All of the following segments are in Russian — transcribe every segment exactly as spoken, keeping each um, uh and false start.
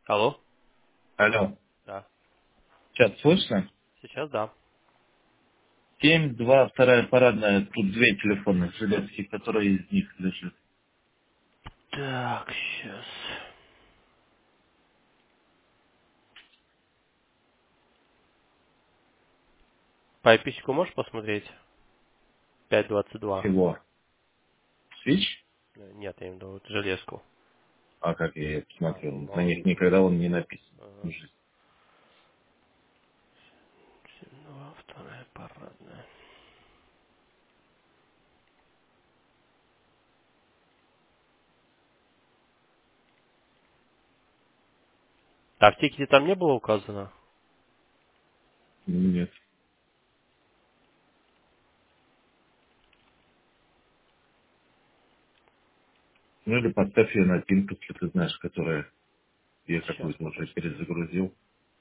Алло? Алло. Да. Сейчас слышно? Сейчас да. Семь, два, вторая парадная. Тут две телефонных железки, которые из них лежит. Так, сейчас. По эпичку можешь посмотреть? пять двадцать два. Всего. Свич? Э, Нет, я имею в виду вот железку. А как я ее А, посмотрел? На мало них ли. никогда он не написан. Ага. Жизнь. семь два, вторая парадная. А в тикете там не было указано? Нет. Ну или поставь ее на пин, если ты знаешь, которая я Сейчас, какую-то уже подожди. перезагрузил.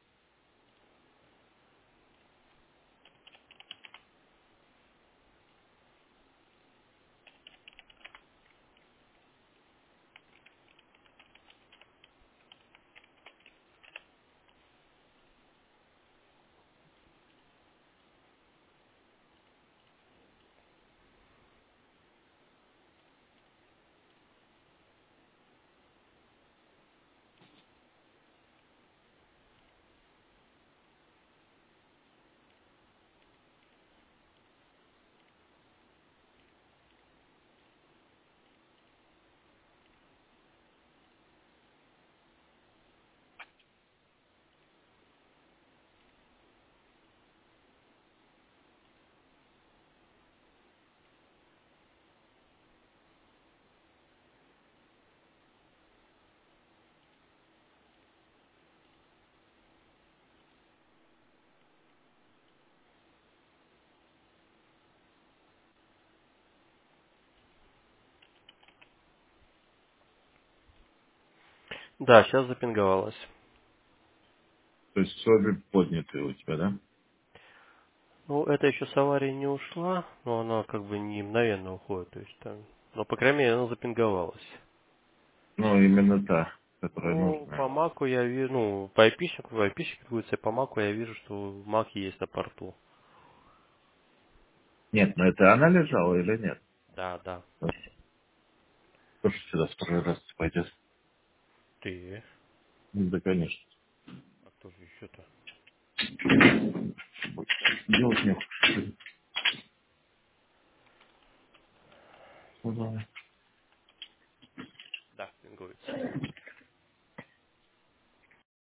Да, сейчас запинговалась. То есть все поднятые у тебя, да? Ну, это еще с аварии не ушла, но она как бы не мгновенно уходит. То есть там... Но, по крайней мере, она запинговалась. Ну, именно та, которая Ну, нужная. по маку я вижу, ну, по айпишнику, по айпишнику двигается, по маку я вижу, что мак есть на порту. Нет, но это она лежала или нет? Да, да. Вот тоже сюда второй раз пойдет. Ты. Ну, да, конечно. А кто же еще-то? Делать нехуй. Ну, да. Да, пингуется.